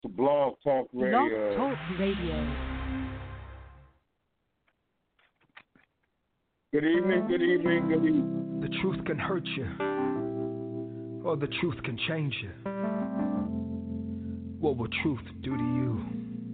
to Blog Talk Blog Radio. Talk Radio. Good evening, good evening, good evening. The truth can hurt you, or the truth can change you. What will truth do to you?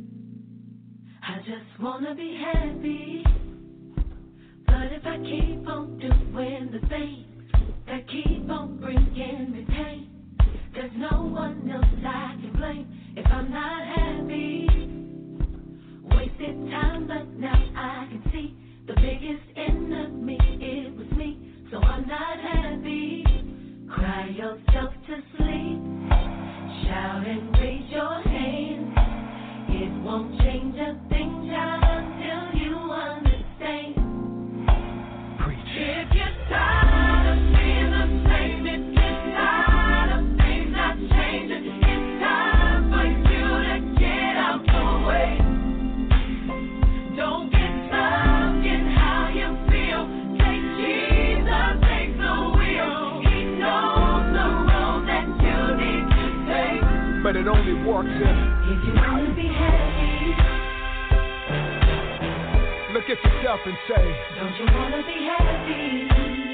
I just wanna be happy, but if I keep on doing the things that keep on bringing me pain, there's no one else I can blame if I'm not happy. Wasted time, but now I can see the biggest enemy, it was me, so I'm not happy. Cry yourself to sleep, shout and raise your hand. It won't change a thing, child, until you understand. Preach. If you're tired of being the same, if you're tired of things not changing, it's time for you to get out the way. Don't get stuck in how you feel. Take Jesus, take the wheel. He knows the road that you need to take. But it only works if you want to be happy, look at yourself and say, don't you want to be happy?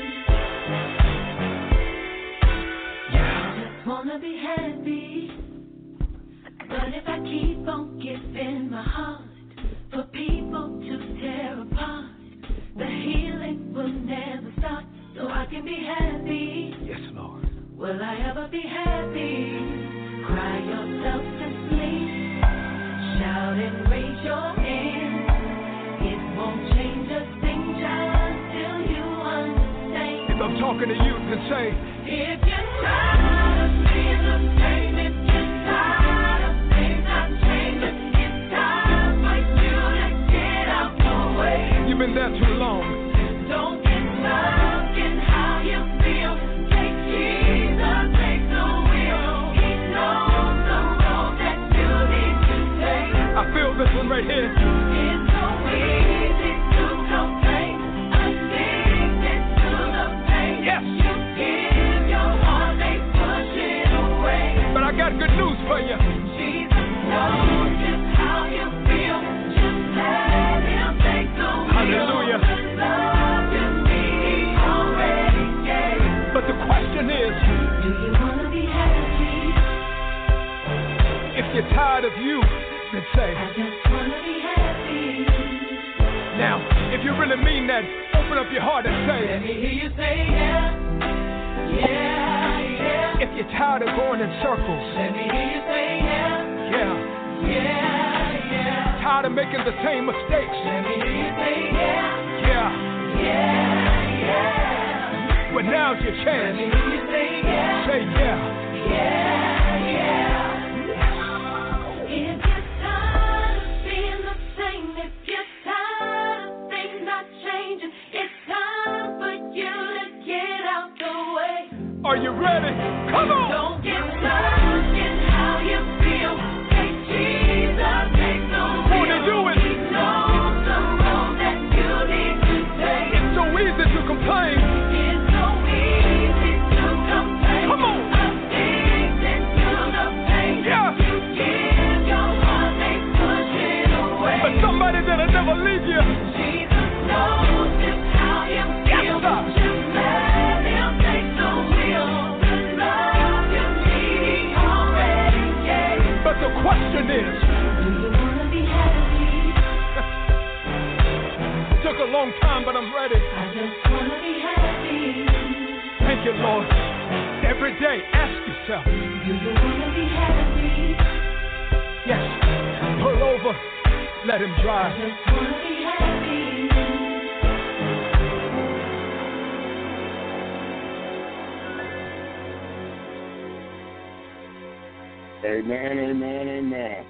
Yeah. I just want to be happy, but if I keep on giving my heart for people to tear apart, the healing will never start, so I can be happy. Yes, Lord. Will I ever be happy? Cry yourself to sleep, shout and raise your hand. It won't change a thing, child, till you understand. If I'm talking to you, then say, if you're tired of being the same, if you're tired of things not changing, it's time for you to get out the way. You've been there too long. Don't get stuck in how you feel. Take Jesus, take the wheel. He knows the road that you need to take. I feel this one right here. It's so easy to complain, addicted to the pain. Yes. You give your heart, they push it away. But I got good news for you. Jesus knows just how you feel. Just let him take the wheel. Hallelujah. The love you need, he already gave. But the question is, do you want to be happy? if you're tired of you, then say, I just want to be happy. now, if you really mean that, open up your heart and Let say, me hear you say yeah. Yeah, yeah. if you're tired of going in circles, Let me hear you say yeah. yeah, Yeah, yeah. tired of making the same mistakes, Let me hear you say yeah. yeah, Yeah, yeah. well now's your Let chance. me hear you say yeah. Say yeah. Yeah, yeah. If you're tired of being the same, if you're tired of things not changing, it's time for you to get out the way. Are you ready? Come on. Don't get stuck in how you feel. Take Jesus, take the wheel. Wanna do it? He knows the road that you need to take. It's so easy to complain. It's so easy to complain. Come on. Addicted to the pain. Yeah. You give your heart, they push it away. But somebody that'll never leave you. Jesus knows just how you feel. sir. Just let him take the wheel. The love you need, he already gave. But the question is, Do you wanna be happy? took a long time, but I'm ready. I just wanna be happy. Thank you, Lord. Every day, ask yourself, Do you wanna be happy? yes, pull over, let him I drive. just wanna be happy. Amen, amen, amen.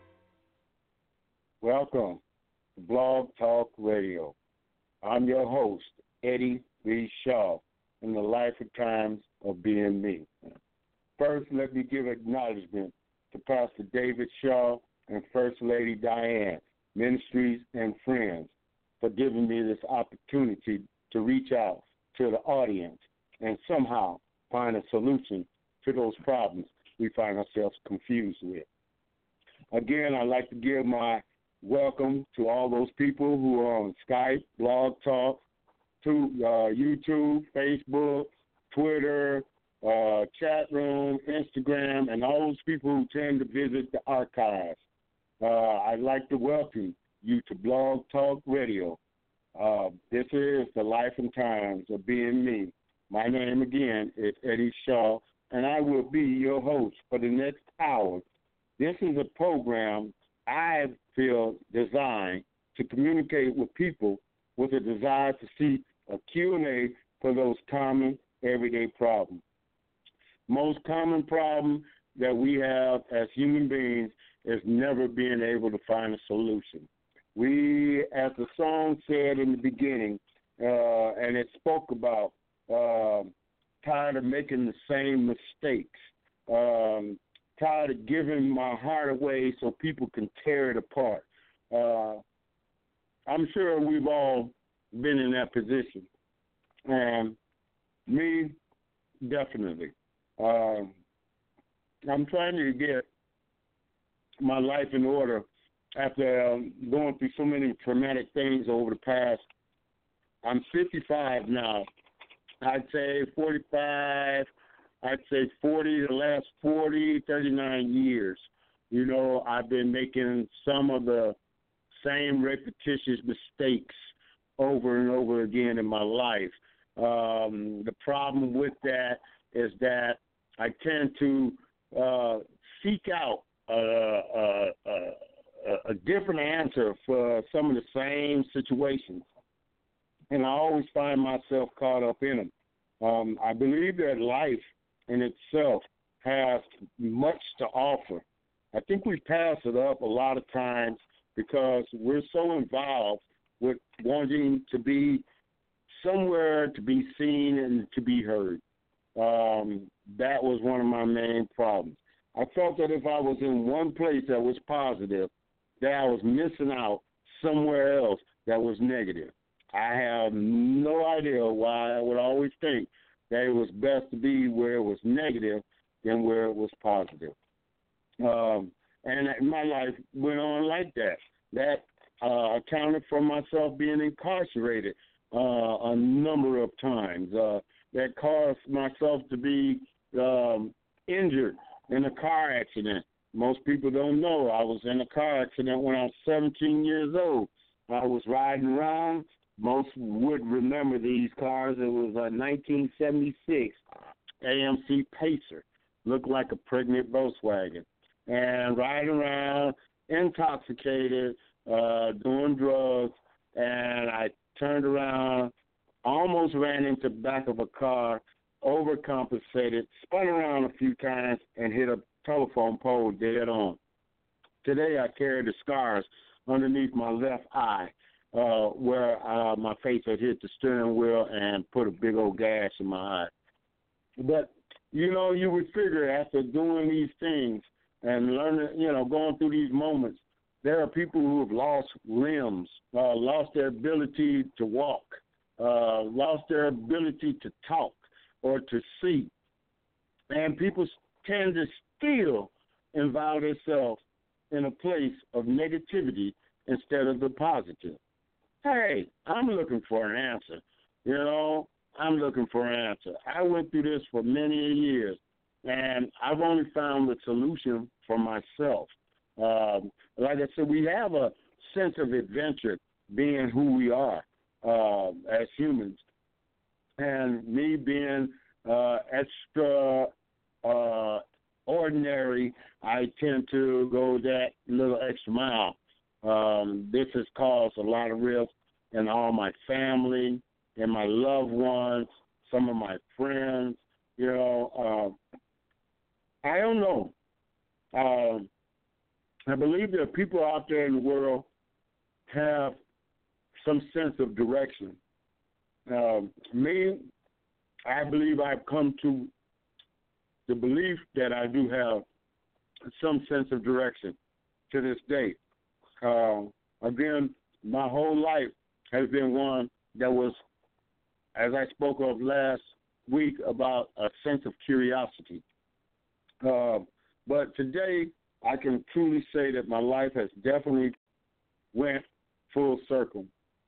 Welcome to Blog Talk Radio. I'm your host, Eddie B. Shaw, in the life of times of being me. First, let me give acknowledgement to Pastor David Shaw and First Lady Diane, ministries and friends, for giving me this opportunity to reach out to the audience and somehow find a solution to those problems we find ourselves confused with. Again, I'd like to give my welcome to all those people who are on Skype, Blog Talk, to YouTube, Facebook, Twitter, chat room, Instagram, and all those people who tend to visit the archives. I'd like to welcome you to Blog Talk Radio. This is the life and times of being me. My name again is Eddie Shaw, and I will be your host for the next hour. This is a program I feel designed to communicate with people with a desire to see a Q&A for those common everyday problems. Most common problem that we have as human beings is never being able to find a solution. We, as the song said in the beginning, and it spoke about tired of making the same mistakes, tired of giving my heart away so people can tear it apart. I'm sure we've all been in that position. And me, definitely. I'm trying to get my life in order after going through so many traumatic things over the past. I'm 55 now. I'd say 45, I'd say 40, the last 39 years. You know, I've been making some of the same repetitious mistakes over and over again in my life. The problem with that is that I tend to seek out a different answer for some of the same situations, and I always find myself caught up in them. I believe that life in itself has much to offer. I think we pass it up a lot of times because we're so involved with wanting to be somewhere to be seen and to be heard. That was one of my main problems. I felt that if I was in one place that was positive, that I was missing out somewhere else that was negative. I have no idea why I would always think that it was best to be where it was negative than where it was positive. And my life went on like that. That accounted for myself being incarcerated a number of times. That caused myself to be injured in a car accident. Most people don't know I was in a car accident when I was 17 years old. I was riding around. Most would remember these cars. It was a 1976 AMC Pacer. Looked like a pregnant Volkswagen. And riding around, intoxicated, doing drugs, and I turned around, almost ran into the back of a car, overcompensated, spun around a few times, and hit a telephone pole dead on. Today I carry the scars underneath my left eye where my face had hit the steering wheel and put a big old gash in my eye. But, you know, you would figure after doing these things and learning, you know, going through these moments, there are people who have lost limbs, lost their ability to walk, lost their ability to talk or to see. And people tend to still involve themselves in a place of negativity instead of the positive. Hey, I'm looking for an answer. You know, I'm looking for an answer. I went through this for many years, and I've only found the solution for myself. Like I said, we have a sense of adventure being who we are as humans. And me being extra ordinary, I tend to go that little extra mile. This has caused a lot of risk in all my family and my loved ones, some of my friends. You know, I don't know. I believe there are people out there in the world have some sense of direction. Me, I believe I've come to the belief that I do have some sense of direction to this day. Again, my whole life has been one that was, as I spoke of last week, about a sense of curiosity. But today, I can truly say that my life has definitely went full circle.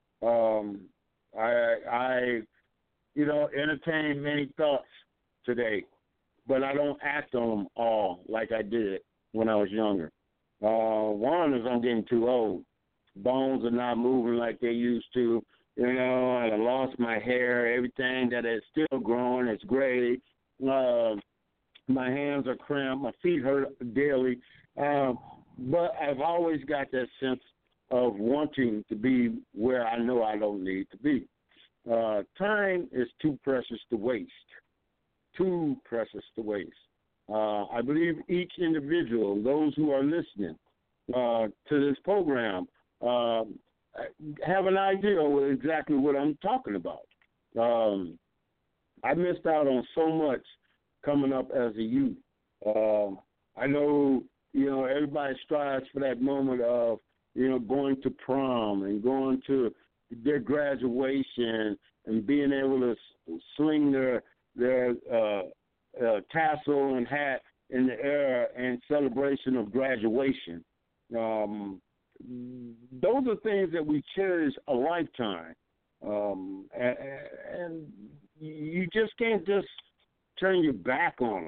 I entertain many thoughts today, but I don't act on them all like I did when I was younger. One is I'm getting too old. Bones are not moving like they used to. I lost my hair. Everything that is still growing is gray. My hands are cramped. My feet hurt daily. But I've always got that sense of wanting to be where I know I don't need to be. Time is too precious to waste. Too precious to waste. I believe each individual, those who are listening to this program, have an idea of exactly what I'm talking about. I missed out on so much coming up as a youth. I know, everybody strives for that moment of, going to prom and going to their graduation and being able to sling their tassel and hat in the air in celebration of graduation. Those are things that we cherish a lifetime. And you just can't just turn your back on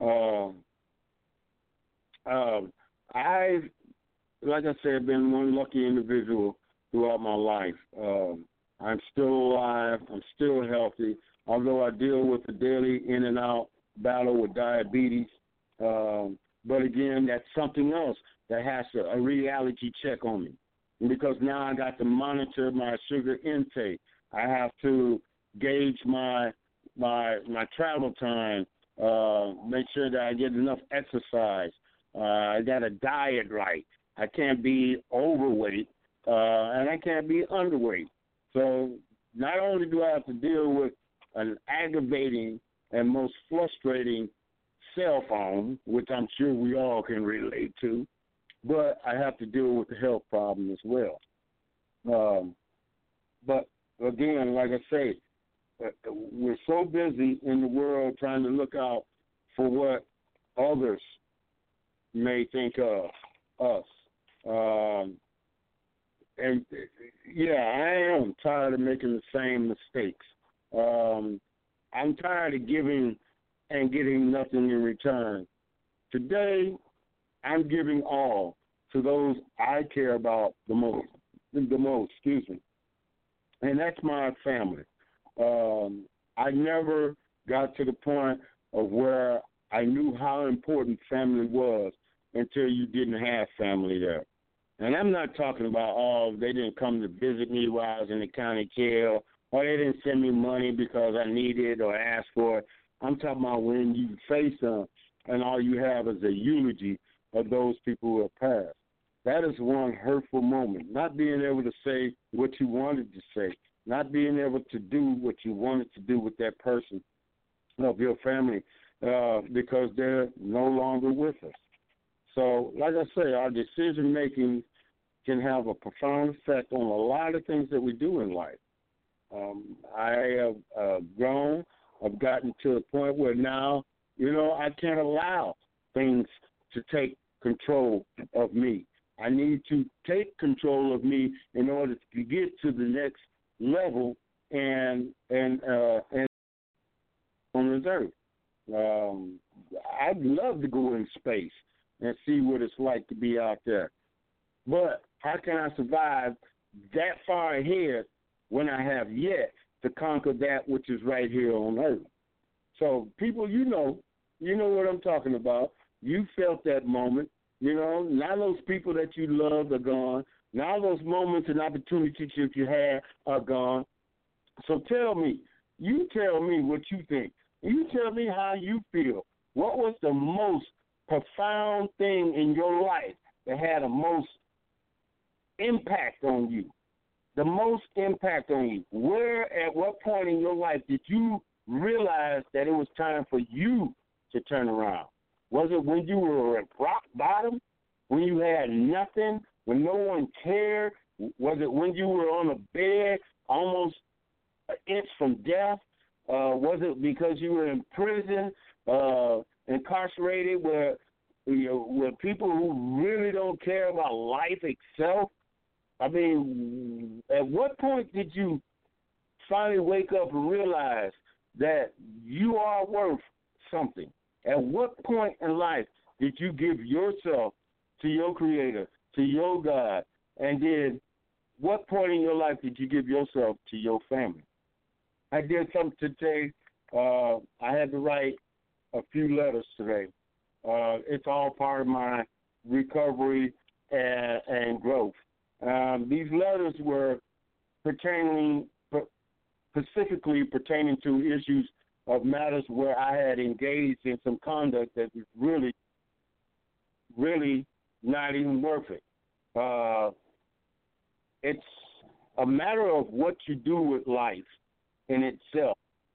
them. I've, like I said, been one lucky individual throughout my life. I'm still alive. I'm still healthy, although I deal with the daily in and out battle with diabetes. But again, that's something else that has a reality check on me. And because now I got to monitor my sugar intake. I have to gauge my travel time, make sure that I get enough exercise. I got to diet right. I can't be overweight, and I can't be underweight. So not only do I have to deal with an aggravating and most frustrating cell phone, which I'm sure we all can relate to, but I have to deal with the health problem as well. But again, like I say, we're so busy in the world trying to look out for what others may think of us. And I am tired of making the same mistakes. I'm tired of giving and getting nothing in return. Today, I'm giving all to those I care about the most, and that's my family. I never got to the point of where I knew how important family was until you didn't have family there. And I'm not talking about, they didn't come to visit me while I was in the county jail, or they didn't send me money because I needed or asked for it. I'm talking about when you face them and all you have is a eulogy of those people who have passed. That is one hurtful moment, not being able to say what you wanted to say, not being able to do what you wanted to do with that person of your family because they're no longer with us. So, like I say, our decision-making can have a profound effect on a lot of things that we do in life. I have grown. I've gotten to a point where now, I can't allow things to take control of me. I need to take control of me in order to get to the next level and on this earth. I'd love to go in space and see what it's like to be out there. But how can I survive that far ahead when I have yet to conquer that which is right here on earth? So people, you know what I'm talking about. You felt that moment. Now those people that you loved are gone. Now those moments and opportunities that you had are gone. So you tell me what you think. You tell me how you feel. What was the most profound thing in your life that had the most impact on you? The most impact on you. Where, at what point in your life did you realize that it was time for you to turn around? Was it when you were at rock bottom? When you had nothing? When no one cared? Was it when you were on a bed almost an inch from death? Was it because you were in prison, incarcerated, where with people who really don't care about life itself. I mean, at what point did you finally wake up and realize that you are worth something? At what point in life did you give yourself to your Creator, to your God, and then what point in your life did you give yourself to your family? I did something today. I had to write a few letters today. It's all part of my recovery and growth. These letters were specifically pertaining to issues of matters where I had engaged in some conduct that was really, really not even worth it. It's a matter of what you do with life in itself.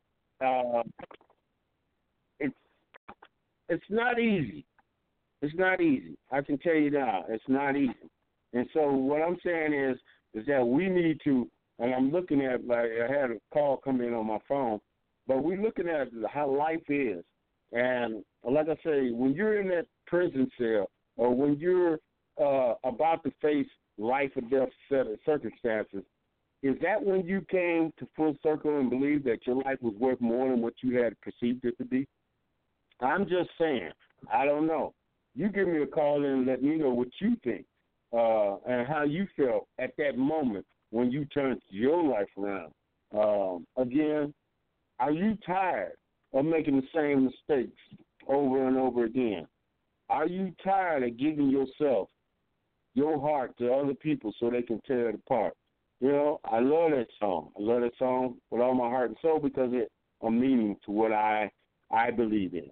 It's not easy. It's not easy. I can tell you now, it's not easy. And so what I'm saying is that we need to, and I'm looking at, like, I had a call come in on my phone, but we're looking at how life is. And like I say, when you're in that prison cell or when you're about to face life or death set of circumstances, is that when you came to full circle and believed that your life was worth more than what you had perceived it to be? I'm just saying. I don't know. You give me a call in and let me know what you think and how you felt at that moment when you turned your life around. Again, are you tired of making the same mistakes over and over again? Are you tired of giving yourself, your heart to other people so they can tear it apart? You know, I love that song. I love that song with all my heart and soul because it's a meaning to what I believe in.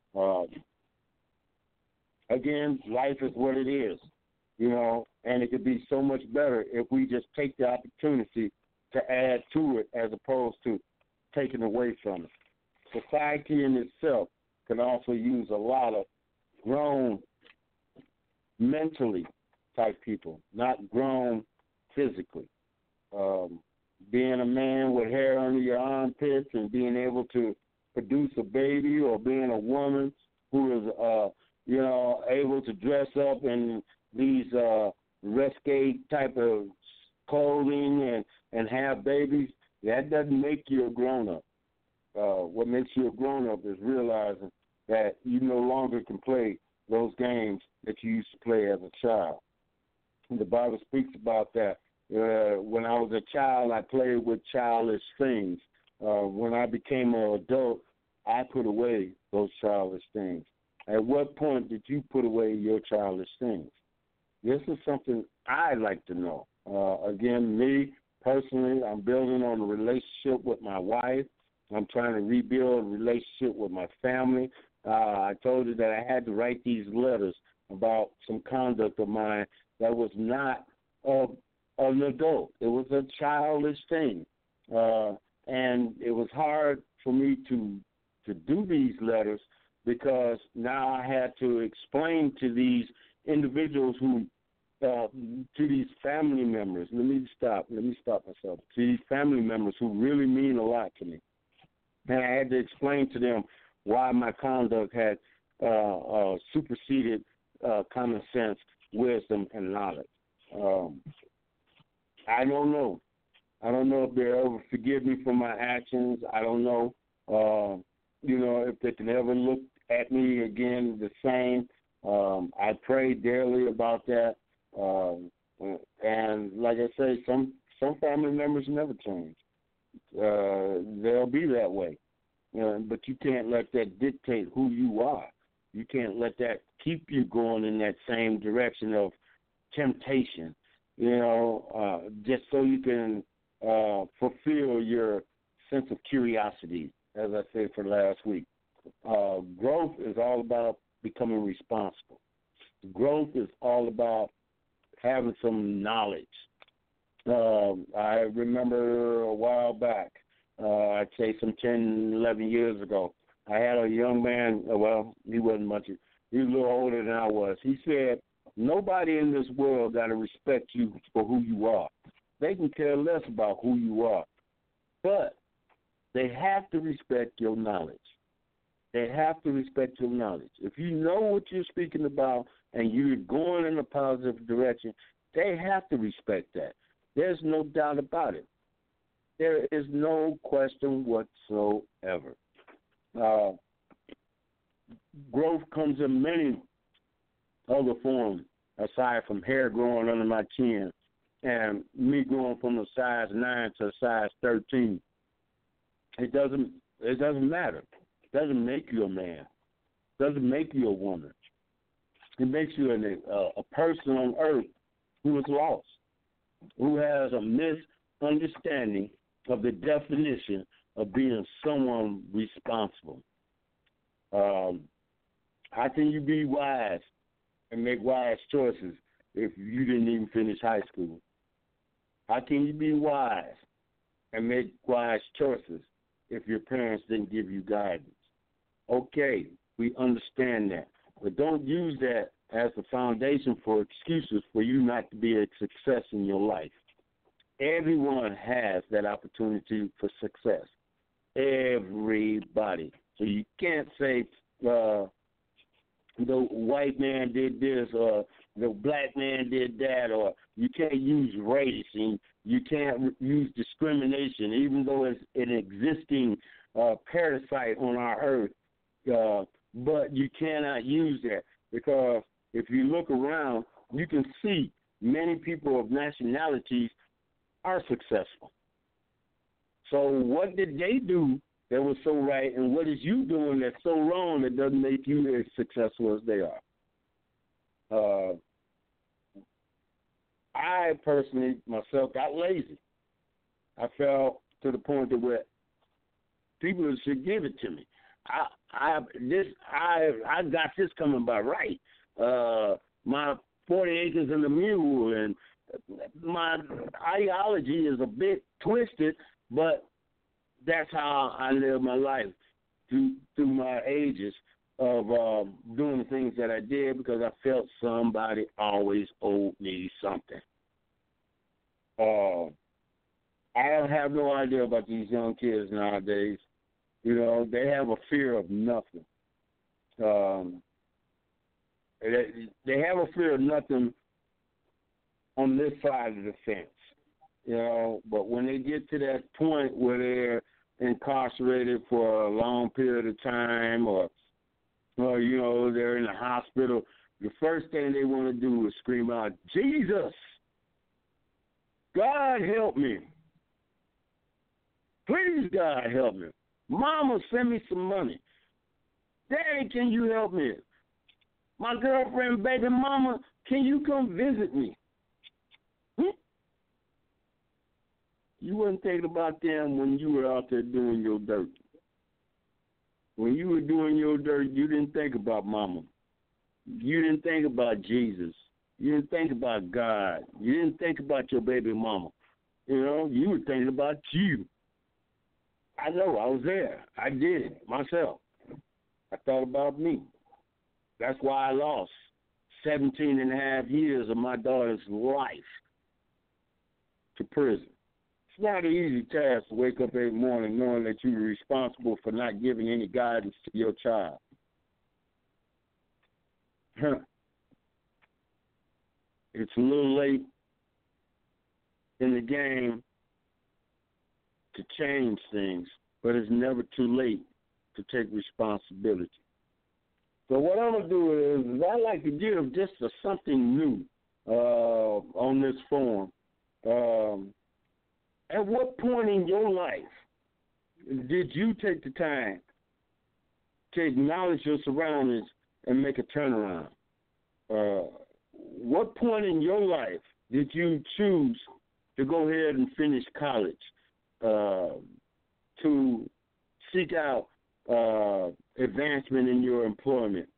Again, life is what it is, you know, and it could be so much better if we just take the opportunity to add to it as opposed to taking away from it. Society in itself can also use a lot of grown mentally type people, not grown physically. Being a man with hair under your armpits and being able to produce a baby, or being a woman who is, able to dress up in these risque type of clothing and have babies, that doesn't make you a grown-up. What makes you a grown-up is realizing that you no longer can play those games that you used to play as a child. The Bible speaks about that. When I was a child, I played with childish things. When I became an adult, I put away those childish things. At what point did you put away your childish things? This is something I'd like to know. Again, me personally, I'm building on a relationship with my wife. I'm trying to rebuild a relationship with my family. I told you that I had to write these letters about some conduct of mine that was not an adult. It was a childish thing. And it was hard for me to do these letters because now I had to explain to these individuals who, to these family members, let me stop myself, to these family members who really mean a lot to me. And I had to explain to them why my conduct had superseded common sense, wisdom, and knowledge. I don't know. I don't know if they'll ever forgive me for my actions. I don't know, if they can ever look at me again the same. I pray daily about that. And like I say, some family members never change. They'll be that way. But you can't let that dictate who you are. You can't let that keep you going in that same direction of temptation, just so you can fulfill your sense of curiosity, as I said for last week. Growth is all about becoming responsible. Growth is all about having some knowledge. I remember a while back, I'd say some 10, 11 years ago, I had a young man, he wasn't much, he was a little older than I was. He said, nobody in this world got to respect you for who you are. They can care less about who you are. But they have to respect your knowledge. They have to respect your knowledge. If you know what you're speaking about and you're going in a positive direction, they have to respect that. There's no doubt about it. There is no question whatsoever. Growth comes in many other forms aside from hair growing under my chin and me going from a size 9 to a size 13. It doesn't matter. It doesn't make you a man. It doesn't make you a woman. It makes you a person on earth who is lost, who has a misunderstanding of the definition of being someone responsible. How can you be wise and make wise choices if you didn't even finish high school? How can you be wise and make wise choices if your parents didn't give you guidance? Okay, we understand that. But don't use that as the foundation for excuses for you not to be a success in your life. Everyone has that opportunity for success. Everybody. So you can't say the white man did this or the black man did that, or you can't use race and you can't use discrimination, even though it's an existing parasite on our earth. But you cannot use that because if you look around, you can see many people of nationalities are successful. So what did they do that was so right, and what is you doing that's so wrong that doesn't make you as successful as they are? I personally, myself, got lazy. I fell to the point that where people should give it to me. I got this coming by right. My 40 acres and a mule, and my ideology is a bit twisted, but that's how I live my life through my ages of doing the things that I did because I felt somebody always owed me something. I have no idea about these young kids nowadays. You know, they have a fear of nothing. They have a fear of nothing on this side of the fence, you know, but when they get to that point where they're incarcerated for a long period of time or you know, they're in the hospital, the first thing they want to do is scream out, Jesus, God help me. Please, God help me. Mama, send me some money. Daddy, can you help me? My girlfriend, baby mama, can you come visit me? You wasn't thinking about them when you were out there doing your dirt. When you were doing your dirt, you didn't think about mama. You didn't think about Jesus. You didn't think about God. You didn't think about your baby mama. You know, you were thinking about you. I know, I was there. I did it myself. I thought about me. That's why I lost 17 and a half years of my daughter's life to prison. It's not an easy task to wake up every morning knowing that you're responsible for not giving any guidance to your child. It's a little late in the game to change things, but it's never too late to take responsibility. So what I'm going to do is I like to give just something new on this forum. At what point in your life did you take the time to acknowledge your surroundings and make a turnaround? What point in your life did you choose to go ahead and finish college, to seek out advancement in your employment?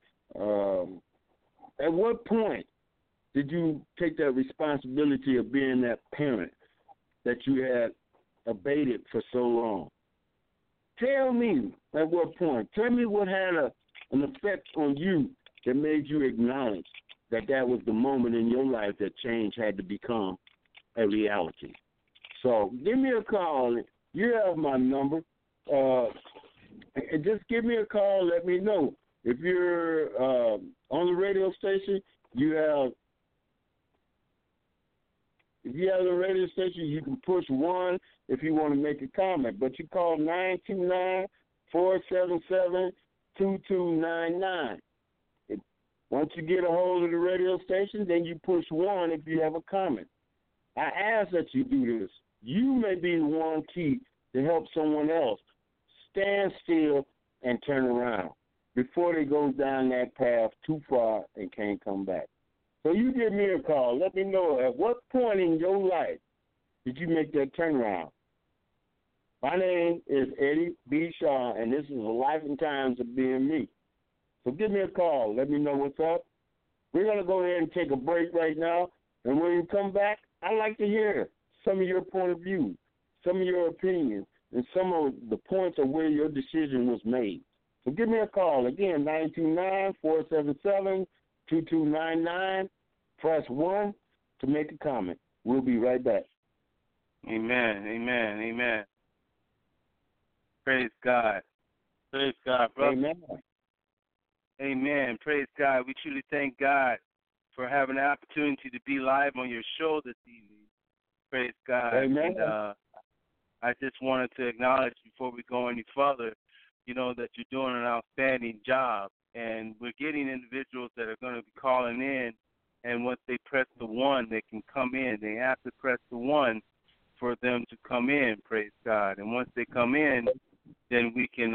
At what point did you take that responsibility of being that parent that you had abated for so long? Tell me at what point. Tell me what had an effect on you that made you acknowledge that was the moment in your life that change had to become a reality. So give me a call. You have my number. And just give me a call. Let me know. If you're on the radio station, if you have the radio station, you can push 1 if you want to make a comment. But you call 929-477-2299. Once you get a hold of the radio station, then you push 1 if you have a comment. I ask that you do this. You may be the one key to help someone else stand still and turn around before they go down that path too far and can't come back. So you give me a call. Let me know at what point in your life did you make that turnaround. My name is Eddie B. Shaw, and this is a Life and Times of Being Me. So give me a call. Let me know what's up. We're going to go ahead and take a break right now, and when you come back, I'd like to hear some of your point of view, some of your opinions, and some of the points of where your decision was made. So give me a call. Again, 929-477-2299. Press 1 to make a comment. We'll be right back. Amen, amen, amen. Praise God. Praise God, brother. Amen. Amen. Praise God. We truly thank God for having the opportunity to be live on your show this evening. Praise God. Amen. And I just wanted to acknowledge before we go any further, that you're doing an outstanding job. And we're getting individuals that are going to be calling in, and once they press the 1, they can come in. They have to press the 1 for them to come in, praise God. And once they come in, then we can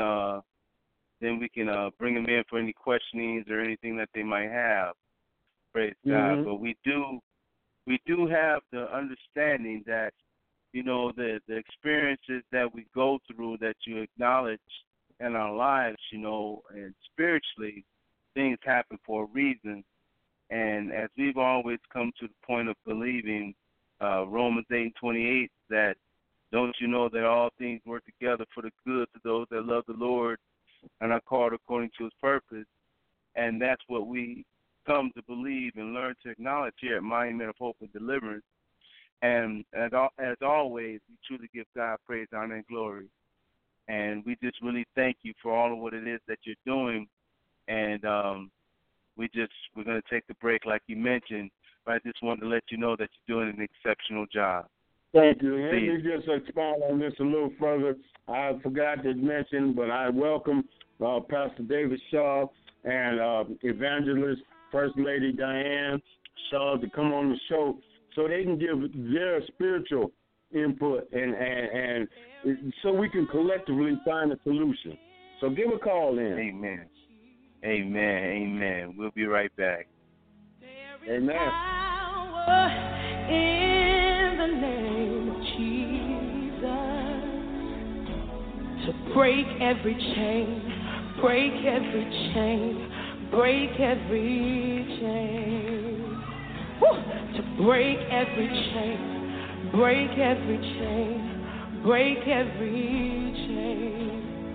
bring them in for any questionings or anything that they might have, praise God. But we do have the understanding that, the experiences that we go through, that you acknowledge in our lives, and spiritually, things happen for a reason. And as we've always come to the point of believing, Romans 8:28, that don't you know that all things work together for the good to those that love the Lord and are called according to his purpose. And that's what we come to believe and learn to acknowledge here at Monument of Hope and Deliverance. And as always, we truly give God praise, honor, and glory. And we just really thank you for all of what it is that you're doing. And we're going to take the break like you mentioned, but I just wanted to let you know that you're doing an exceptional job. Thank you. Let me just expound on this a little further. I forgot to mention, but I welcome Pastor David Shaw and Evangelist First Lady Diane Shaw to come on the show so they can give their spiritual input and so we can collectively find a solution. So give a call in. Amen. Amen. Amen. We'll be right back. Amen. Power in the name of Jesus to break every chain, break every chain, break every chain. Woo! To break every chain, break every chain, break every chain.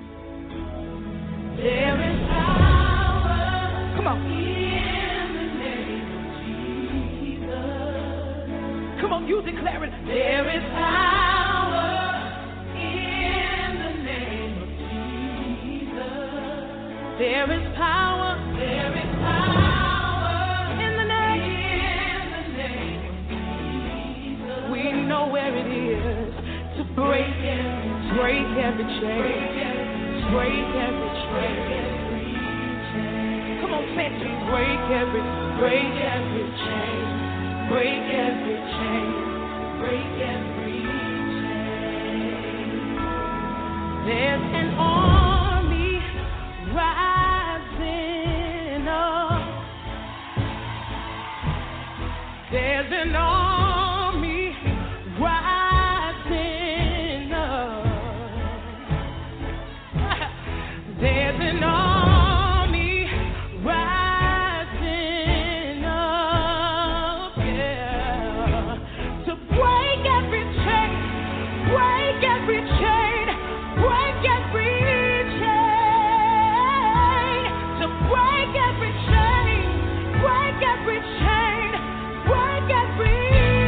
There is power. Come on. In the name of Jesus. Come on, you declare it. There is power in the name of Jesus. There is power. There is power in the name of Jesus. We know where it is to break every chain. Break every chain. Come on, say it. Break every chain. Break every chain. Break every chain. There's an army rising up. There's an army rising up. There's an army rising up, yeah, to break every chain, break every chain, break every chain, to break every chain, break every chain, break every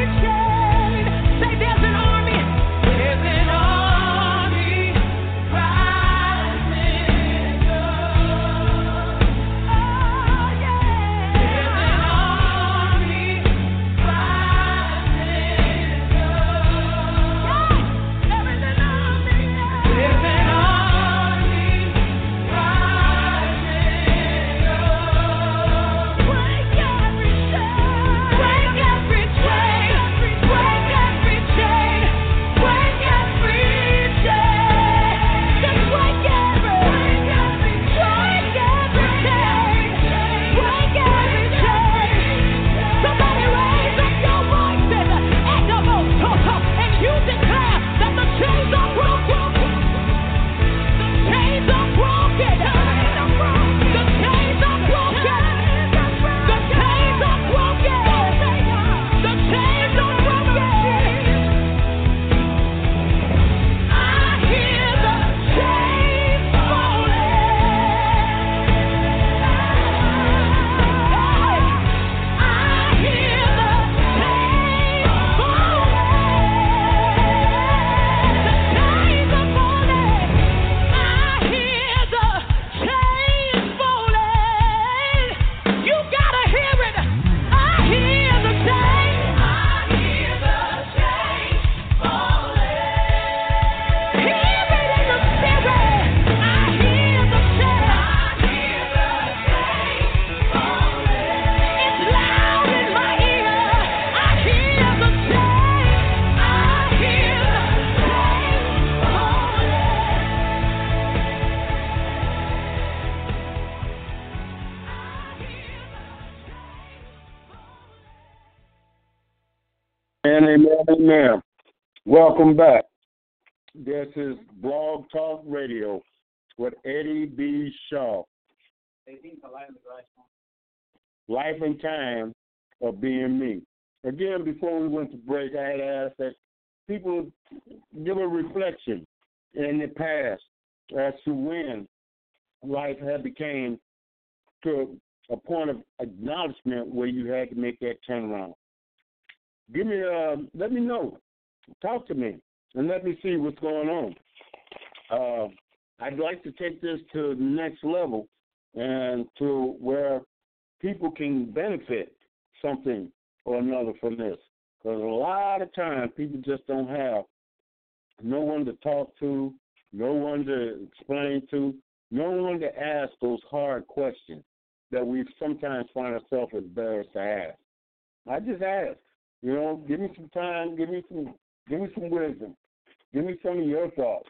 Amen. Welcome back. This is Blog Talk Radio with Eddie B. Shaw. Life and Time of Being Me. Again, before we went to break, I had asked that people give a reflection in the past as to when life had became to a point of acknowledgement where you had to make that turnaround. Let me know. Talk to me, and let me see what's going on. I'd like to take this to the next level and to where people can benefit something or another from this. Because a lot of times people just don't have no one to talk to, no one to explain to, no one to ask those hard questions that we sometimes find ourselves embarrassed to ask. I just ask, give me some time, give me some wisdom, give me some of your thoughts.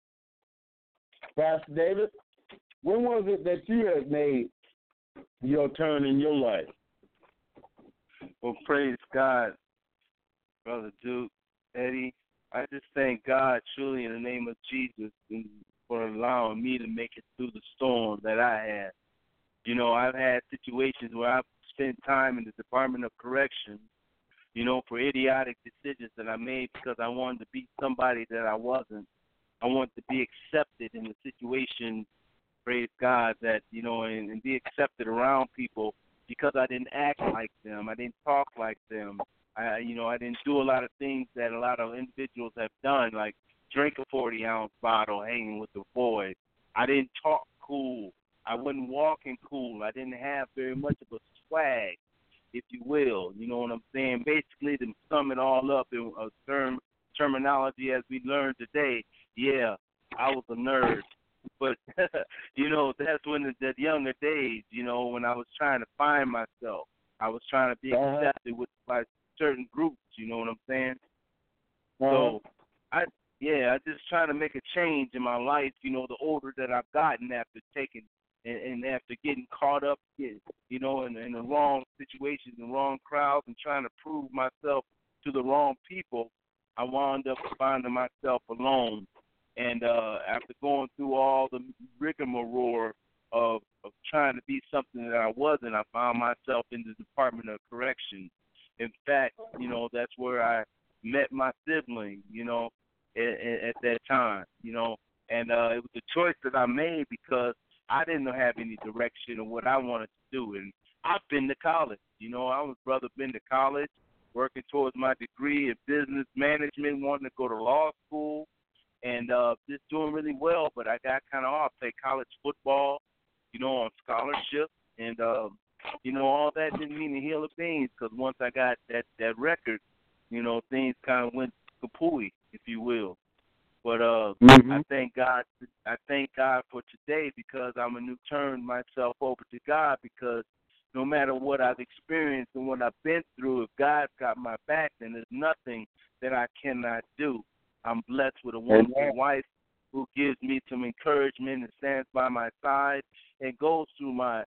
Pastor David, when was it that you had made your turn in your life? Well, praise God, Brother Duke, Eddie. I just thank God truly in the name of Jesus for allowing me to make it through the storm that I had. I've had situations where I've spent time in the Department of Corrections, for idiotic decisions that I made because I wanted to be somebody that I wasn't. I wanted to be accepted in the situation, praise God, that, and be accepted around people because I didn't act like them. I didn't talk like them. I didn't do a lot of things that a lot of individuals have done, like drink a 40-ounce bottle hanging with the boys. I didn't talk cool. I wasn't walking cool. I didn't have very much of a swag, if you will. You know what I'm saying? Basically, to sum it all up in a terminology as we learned today, yeah, I was a nerd. But, that's when the younger days, when I was trying to find myself. I was trying to be accepted by certain groups, you know what I'm saying? So, I just trying to make a change in my life, the older that I've gotten after taking and after getting caught up, in the wrong situations and wrong crowds and trying to prove myself to the wrong people, I wound up finding myself alone. And after going through all the rigmarole of trying to be something that I wasn't, I found myself in the Department of Corrections. In fact, that's where I met my sibling, at that time, and it was a choice that I made because I didn't have any direction of what I wanted to do. And I've been to college, I was been to college, working towards my degree in business management, wanting to go to law school, and just doing really well. But I got kind of off, played college football, on scholarship, and all that didn't mean a hill of beans because once I got that record, things kind of went kapooey, if you will. But I thank God. I thank God for today because I'm a new turn myself over to God because no matter what I've experienced and what I've been through, if God's got my back, then there's nothing that I cannot do. I'm blessed with a wonderful wife who gives me some encouragement and stands by my side and goes through my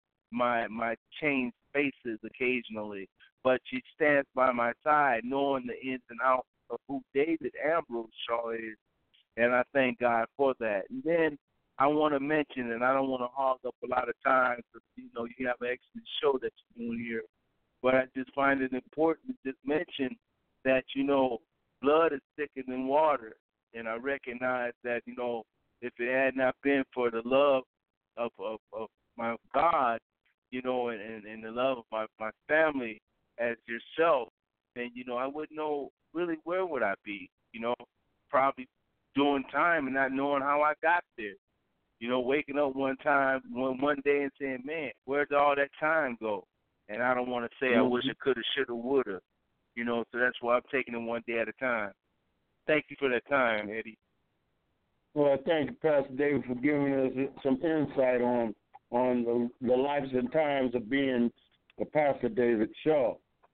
changed phases occasionally. But she stands by my side knowing the ins and outs of who David Ambrose Shaw is. And I thank God for that. And then I want to mention, and I don't want to hog up a lot of time because, you have an excellent show that you're doing here. But I just find it important to just mention that, blood is thicker than water. And I recognize that, if it had not been for the love of my God, and the love of my family as yourself, then, I wouldn't know really where would I be, probably doing time and not knowing how I got there. Waking up one day and saying, man, where did all that time go? And I don't want to say I wish I could have, should have, would have. So that's why I'm taking it one day at a time. Thank you for that time, Eddie. Well, thank you, Pastor David, for giving us some insight on the lives and times of being the Pastor David Shaw.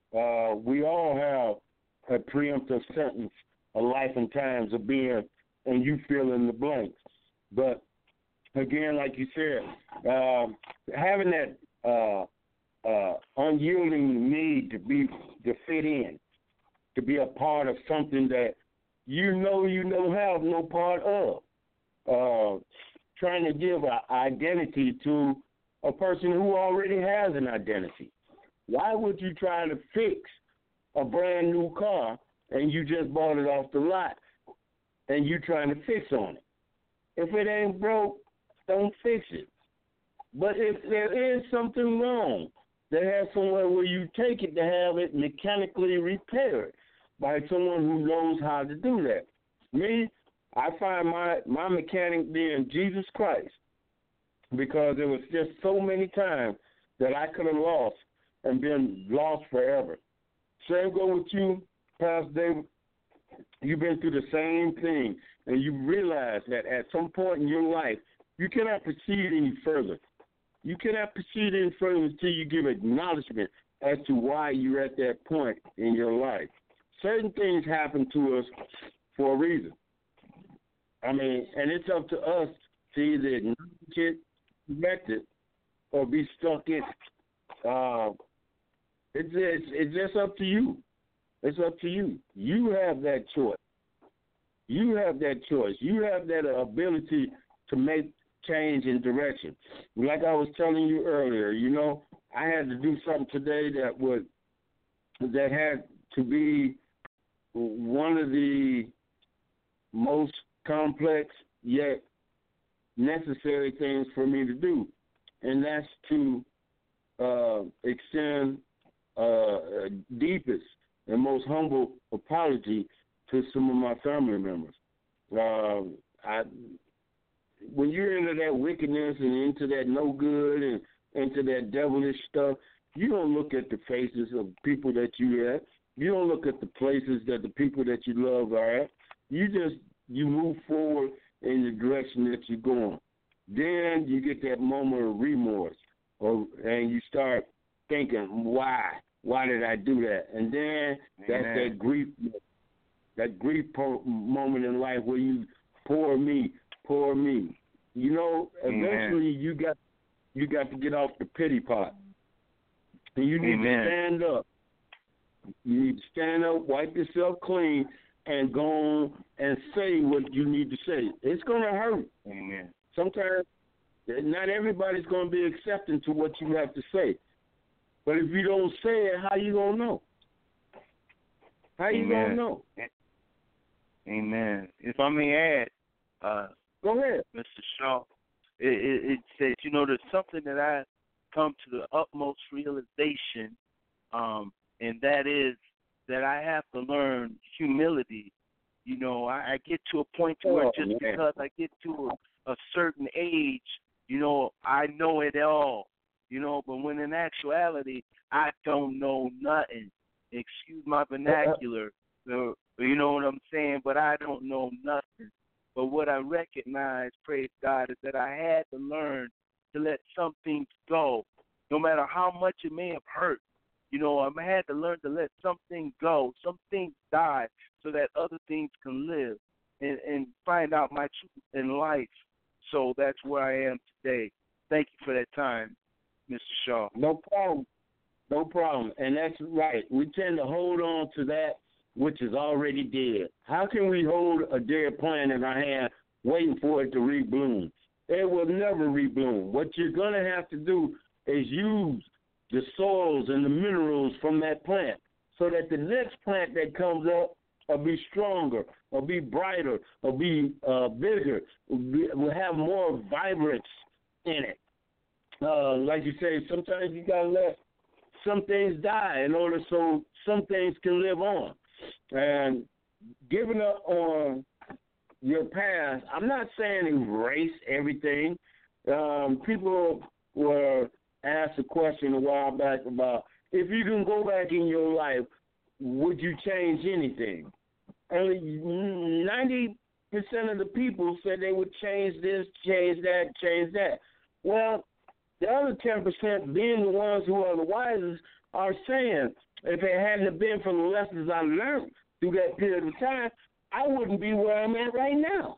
We all have a preemptive sentence, a life and times of being, and you fill in the blanks. But again, like you said, having that unyielding need to fit in, to be a part of something that you don't have no part of. Trying to give an identity to a person who already has an identity. Why would you try to fix a brand new car and you just bought it off the lot and you trying to fix on it? If it ain't broke, don't fix it. But if there is something wrong, they have somewhere where you take it to have it mechanically repaired by someone who knows how to do that. Me, I find my mechanic being Jesus Christ, because there was just so many times that I could have lost and been lost forever. Same go with you, Pastor David. You've been through the same thing, and you realize that at some point in your life, you cannot proceed any further. You cannot proceed any further until you give acknowledgement as to why you're at that point in your life. Certain things happen to us for a reason. I mean, and it's up to us to either acknowledge it, correct it, or be stuck in it. It's just up to you. It's up to you. You have that choice. You have that choice. You have that ability to make change in direction. Like I was telling you earlier, I had to do something today that had to be one of the most complex yet necessary things for me to do, and that's to extend deepest and most humble apology to some of my family members. When you're into that wickedness and into that no good and into that devilish stuff, you don't look at the faces of people that you're at. You don't look at the places that the people that you love are at. You move forward in the direction that you're going. Then you get that moment of remorse, and you start thinking, why? Why did I do that? And then that's that grief moment in life where you, poor me. Eventually you got to get off the pity pot. And you need to stand up. You need to stand up, wipe yourself clean, and go on and say what you need to say. It's going to hurt. Amen. Sometimes not everybody's going to be accepting to what you have to say. But if you don't say it, how you going to know? How you going to know? Amen. If I may add, go ahead, Mr. Shaw, it says, there's something that I come to the utmost realization, and that is that I have to learn humility. I get to a point where because I get to a certain age, I know it all, but when in actuality, I don't know nothing. Excuse my vernacular, you know what I'm saying, but I don't know nothing. But what I recognize, praise God, is that I had to learn to let some things go, no matter how much it may have hurt. I had to learn to let some things go, some things die, so that other things can live and find out my truth in life. So that's where I am today. Thank you for that time, Mr. Shaw. No problem. And that's right. We tend to hold on to that which is already dead. How can we hold a dead plant in our hand waiting for it to rebloom? It will never rebloom. What you're going to have to do is use the soils and the minerals from that plant so that the next plant that comes up will be stronger, will be brighter, will be bigger, will have more vibrance in it. Like you say, sometimes you got to let some things die in order so some things can live on. And giving up on your past, I'm not saying erase everything. People were asked a question a while back about if you can go back in your life, would you change anything? Only 90% of the people said they would change this, change that. Well, the other 10%, being the ones who are the wisest, are saying, if it hadn't been for the lessons I learned through that period of time, I wouldn't be where I'm at right now.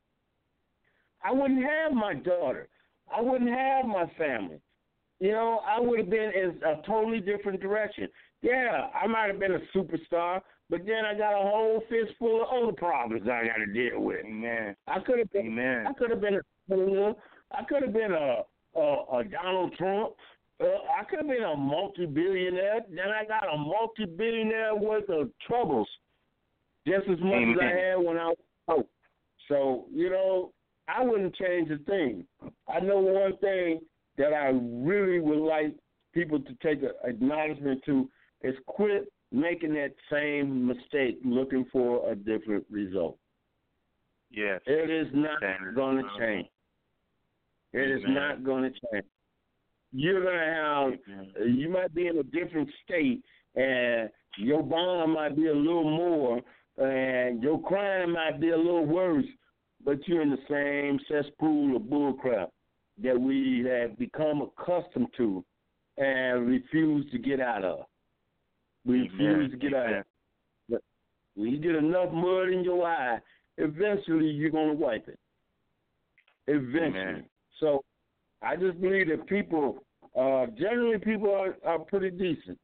I wouldn't have my daughter. I wouldn't have my family. I would have been in a totally different direction. Yeah, I might have been a superstar, but then I got a whole fistful of other problems I got to deal with. Amen. I could have been. Amen. I could have been a singer. I could have been a Donald Trump. I could have been a multi-billionaire. Then I got a multi-billionaire worth of troubles, just as much as I had when I was broke. So, I wouldn't change a thing. I know one thing that I really would like people to take an acknowledgement to is quit making that same mistake looking for a different result. Yes. It is not going to change. It is not going to change. You're going to have, you might be in a different state, and your bond might be a little more, and your crime might be a little worse, but you're in the same cesspool of bullcrap that we have become accustomed to and refuse to get out of. We refuse to get out of it. But when you get enough mud in your eye, eventually you're going to wipe it. Eventually. Amen. So I just believe that people, generally people are pretty decent.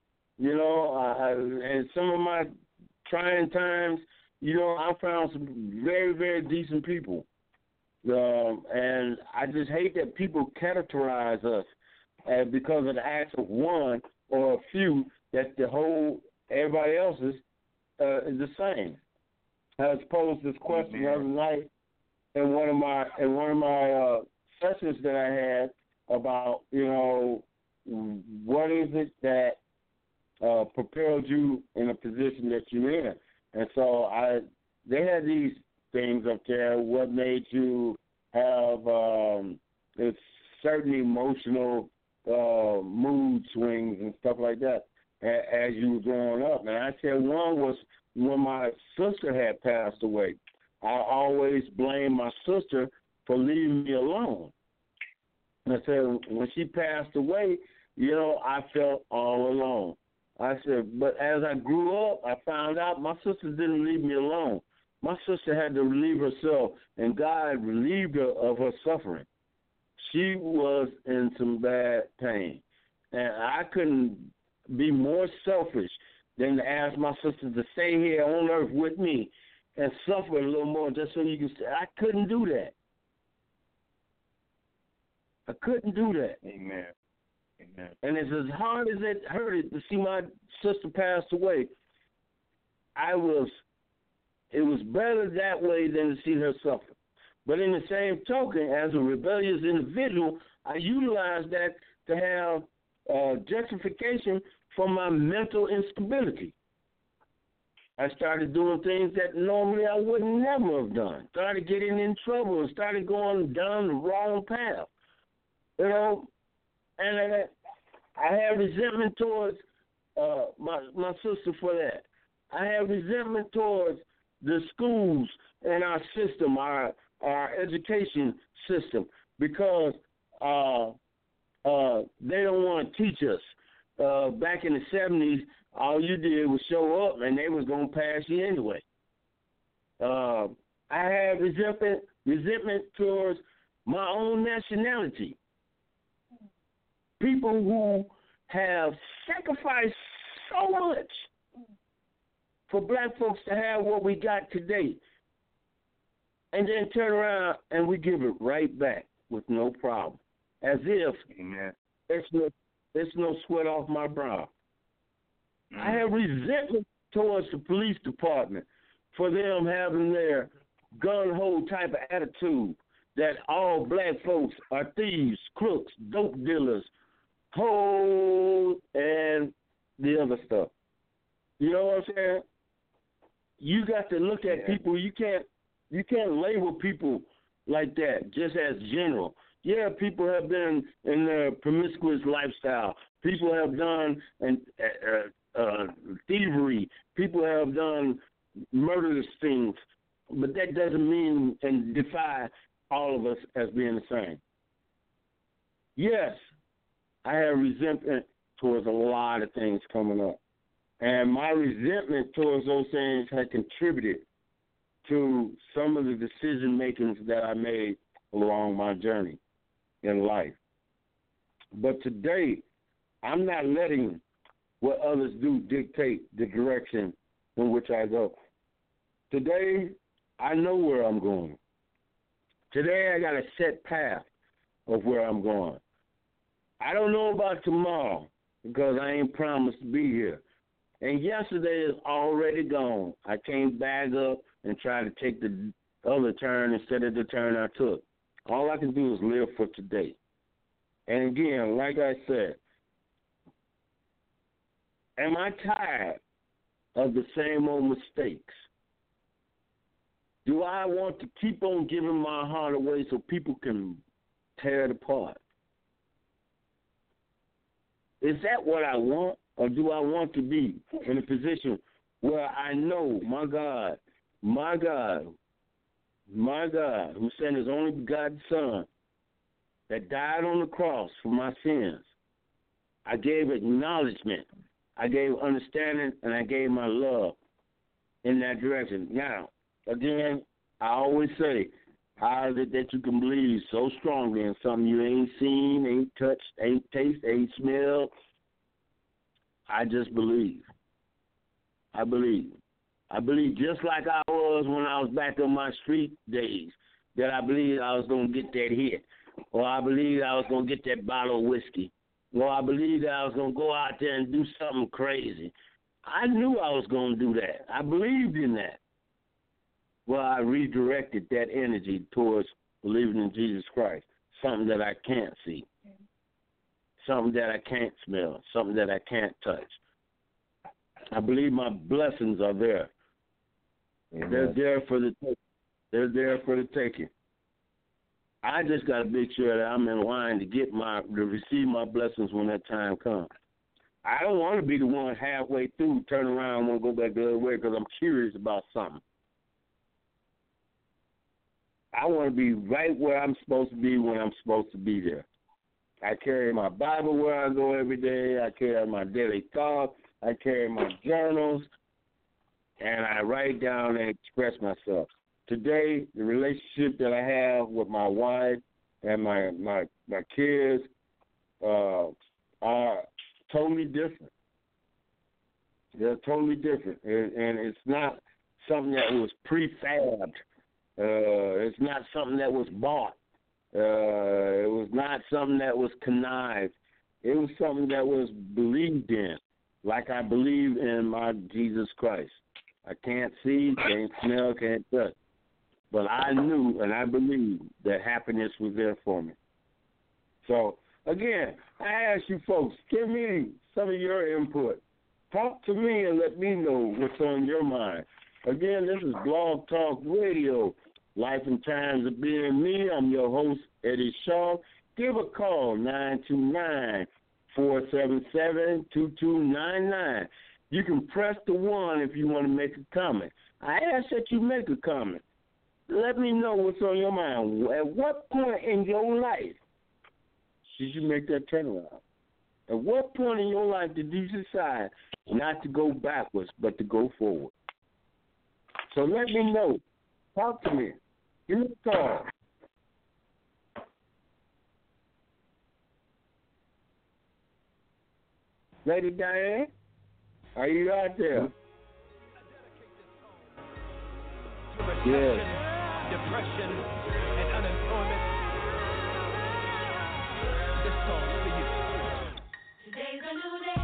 And some of my trying times, I found some very, very decent people. And I just hate that people categorize us because of the acts of one or a few, that everybody else is the same. I was posed this question the other night in one of my sessions that I had about, what is it that propelled you in a position that you're in. And so they had these things up there. What made you have certain emotional mood swings and stuff like that as you were growing up? And I said one was when my sister had passed away. I always blamed my sister for leaving me alone. And I said when she passed away, I felt all alone. I said, but as I grew up, I found out my sister didn't leave me alone. My sister had to relieve herself, and God relieved her of her suffering. She was in some bad pain, and I couldn't be more selfish than to ask my sister to stay here on earth with me and suffer a little more just so you can say, I couldn't do that. I couldn't do that. Amen. Amen. And it's as hard as it hurted to see my sister pass away, it was better that way than to see her suffer. But in the same token, as a rebellious individual, I utilized that to have justification for my mental instability. I started doing things that normally I would never have done. Started getting in trouble and started going down the wrong path. And I have resentment towards my sister for that. I have resentment towards the schools and our system, our education system, because they don't want to teach us. Back in the 70s, all you did was show up, and they was going to pass you anyway. I have resentment towards my own nationality. People who have sacrificed so much for black folks to have what we got today, and then turn around and we give it right back with no problem, as if it's no sweat off my brow. I have resentment towards the police department for them having their gun-ho type of attitude that all black folks are thieves, crooks, dope dealers, hoes, and the other stuff. You know what I'm saying? You got to look at people. You can't label people like that just as general. Yeah, people have been in their promiscuous lifestyle. People have done thievery. People have done murderous things. But that doesn't mean and defy all of us as being the same. Yes, I have resentment towards a lot of things coming up. And my resentment towards those things had contributed to some of the decision-makings that I made along my journey in life. But today, I'm not letting what others do dictate the direction in which I go. Today, I know where I'm going. Today, I got a set path of where I'm going. I don't know about tomorrow because I ain't promised to be here. And yesterday is already gone. I can't bag up and try to take the other turn instead of the turn I took. All I can do is live for today. And again, like I said, am I tired of the same old mistakes? Do I want to keep on giving my heart away so people can tear it apart? Is that what I want? Or do I want to be in a position where I know my God, who sent his only begotten Son, that died on the cross for my sins. I gave acknowledgement, I gave understanding, and I gave my love in that direction. Now, again, I always say, how is it that you can believe so strongly in something you ain't seen, ain't touched, ain't tasted, ain't smelled? I just believe. I believe just like I was when I was back on my street days, that I believed I was going to get that hit, or I believed I was going to get that bottle of whiskey, or I believed that I was going to go out there and do something crazy. I knew I was going to do that. I believed in that. Well, I redirected that energy towards believing in Jesus Christ, something that I can't see, something that I can't smell, something that I can't touch. I believe my blessings are there. Amen. They're there for the taking. I just got to make sure that I'm in line to receive my blessings when that time comes. I don't want to be the one halfway through, turn around and want to go back the other way because I'm curious about something. I want to be right where I'm supposed to be when I'm supposed to be there. I carry my Bible where I go every day. I carry my daily thoughts. I carry my journals, and I write down and express myself. Today, the relationship that I have with my wife and my kids are totally different. They're totally different, and it's not something that was prefabbed. It's not something that was bought. It was not something that was connived. It was something that was believed in, like I believe in my Jesus Christ. I can't see, can't smell, can't touch. But I knew and I believed that happiness was there for me. So, again, I ask you folks, give me some of your input. Talk to me and let me know what's on your mind. Again, this is Blog Talk Radio, Life and Times of Being Me. I'm your host, Eddie Shaw. Give a call, 929-477-2299. You can press the 1 if you want to make a comment. I ask that you make a comment. Let me know what's on your mind. At what point in your life should you make that turnaround? At what point in your life did you decide not to go backwards but to go forward? So let me know. Talk to me. Give me a call. Lady Diane, are you out there? Yes. Depression and unemployment. This song for you. Today's a new day,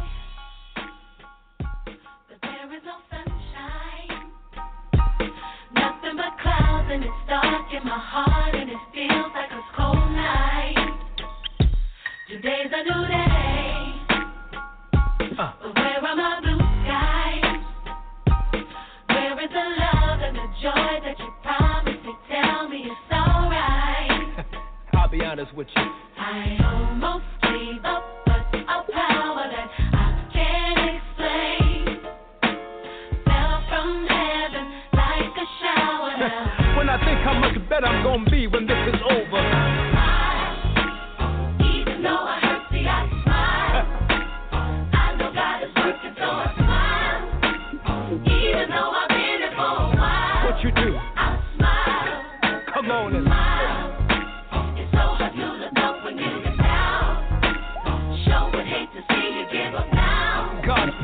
but there is no sunshine. Nothing but clouds, and it's dark in my heart, and it feels like a cold night. Today's a new day, but where are my blue skies? Where is the love and the joy that you promised me? Tell me it's alright. I'll be honest with you. I almost gave up, but a power that I can't explain fell from heaven like a shower. Now When I think how much better I'm gonna be when this is over. I smile, even though I hurt, see I smile. I know God is working, so I smile. Even though I've been here for a while, What you do? I smile. Come on and Smile. It's so hard to look up when you get down. Sure would hate to see you give up now. God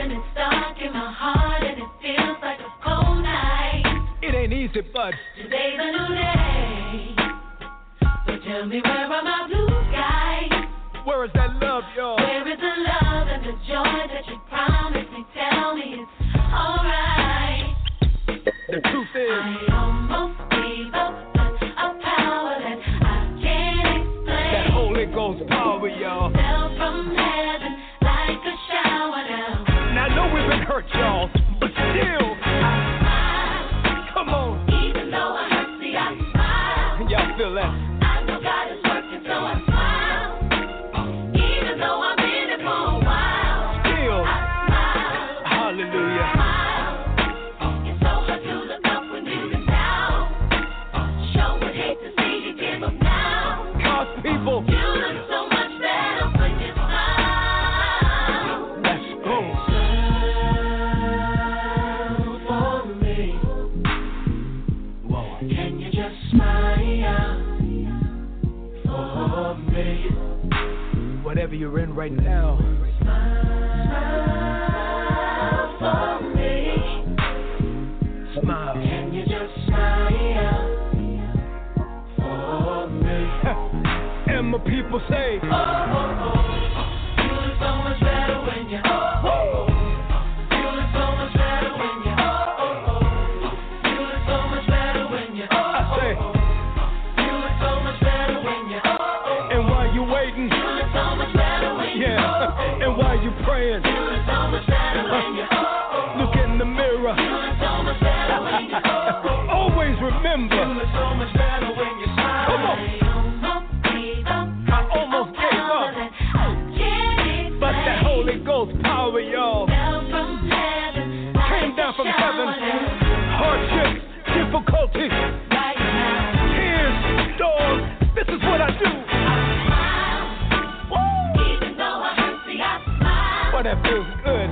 and it's dark in my heart and it feels like a cold night. It ain't easy, but today's a new day. So tell me, where are my blue skies? where is that love, y'all? Where is the love and the joy that you promised me? Tell me it's alright. The truth is, I almost gave up, but a power that I can't explain. that Holy Ghost power, y'all. Fell from heaven like a shower now. Now I know we've been hurt, y'all, but still, come on. Even though I hurt, see, I smile. Y'all feel that? I know God is working, so I smile. Even though I've been here for a while, Still, I smile. hallelujah. Smile. It's so hard to look up when you've been down. Sure would hate to see you give up now. God's people, You look so much better when you smile. let's go. Smile for me. Whoa. Can you just smile for me? Whatever you're in right now, Smile for me. smile. Can you just smile for me? And my people say, Oh, oh, oh. You look so much better when you. Oh, oh, oh. You look so much better when you. Oh, oh, oh. You look so much better when you. Oh, I say, oh. You look so much better when you. Oh, oh. and while you waiting, You look so much better when you. yeah, and while you praying, You look so much better when you. Oh, oh. look in the mirror. You look so much better when you. Oh, oh. Always You remember, look so much better when you smile. Come on. I almost gave up, but that Holy Ghost power, y'all, came down from heaven. Hardships, difficulties, tears, storms. This is what I do. But that feels good.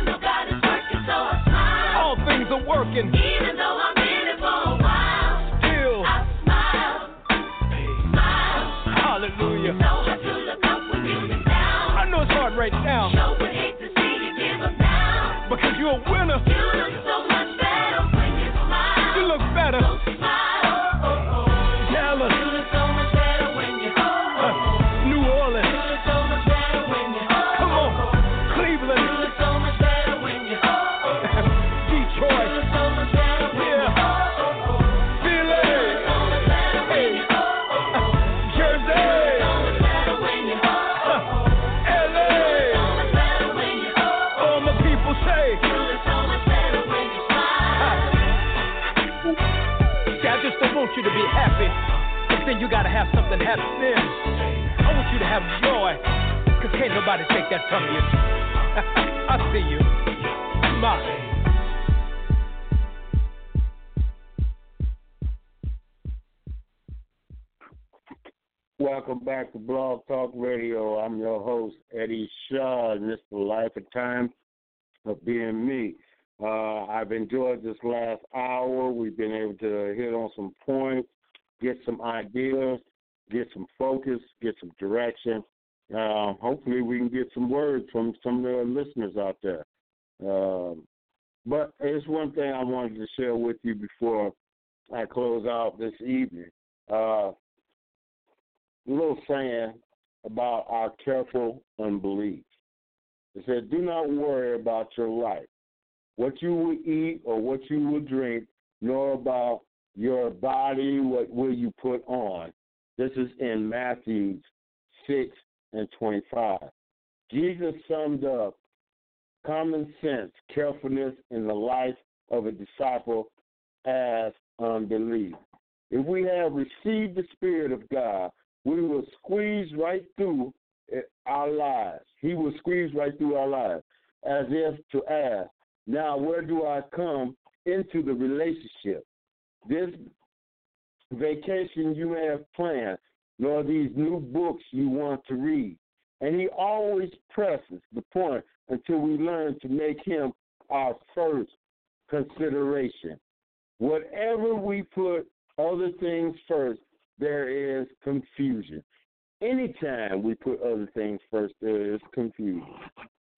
All things are working. Even though I've been here for a while, Still, I smile, smile. hallelujah. So hard to look up when you've been down. I know it's hard right now, Sure would hate to see you give up now. because you're a winner. You look so much better when you smile. You look better. So smile. Dallas, You look so much better when you. New You Orleans, look so much better when you. come on, You Cleveland, look so much better when you. You Detroit, look so much better when you. yeah, Philly, So much better when you. Jersey, So much better when you. LA. So much better when you. All my people say, You look so much better when you smile. see, I just don't want you to be happy, but then you gotta have something happening. I want you to have joy, cause can't nobody take that from you. I see you. Smile. Welcome back to Blog Talk Radio. I'm your host, Eddie Shaw, and this is the life and time of being me. I've enjoyed this last hour. We've been able to hit on some points, get some ideas, get some focus, get some direction. Hopefully we can get some words from some of the listeners out there. But there's one thing I wanted to share with you before I close out this evening. A little saying about our careful unbelief. It said, do not worry about your life, what you will eat or what you will drink, nor about your body, what will you put on. This is in Matthew 6:25. Jesus summed up common sense, carefulness in the life of a disciple as unbelief. If we have received the Spirit of God, we will squeeze right through our lives. He will squeeze right through our lives as if to ask, now where do I come into the relationship? This vacation you may have planned, nor these new books you want to read. And he always presses the point until we learn to make him our first consideration. Whatever we put other things first, there is confusion. Anytime we put other things first, there is confusion.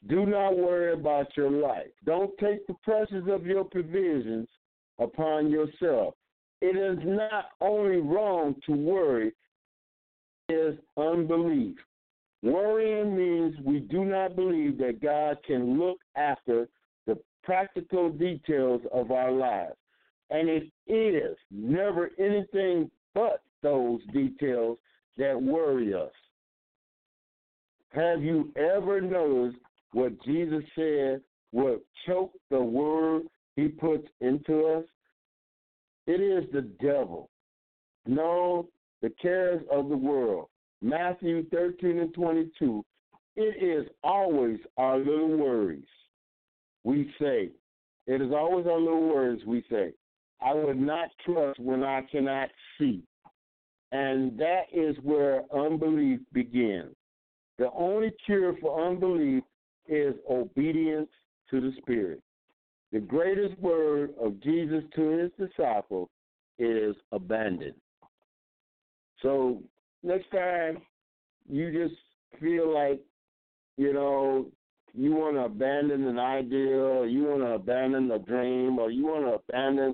Do not worry about your life. Don't take the pressures of your provisions upon yourself. It is not only wrong to worry, it is unbelief. Worrying means we do not believe that God can look after the practical details of our lives. And it is never anything but those details that worry us. Have you ever noticed what Jesus said would choke the word he puts into us? It is the devil. No, the cares of the world. Matthew 13:22. It is always our little worries. We say, it is always our little words we say, I would not trust when I cannot see. And that is where unbelief begins. The only cure for unbelief is obedience to the Spirit. The greatest word of Jesus to his disciples is abandon. So next time you just feel like, you want to abandon an idea, or you want to abandon a dream, or you want to abandon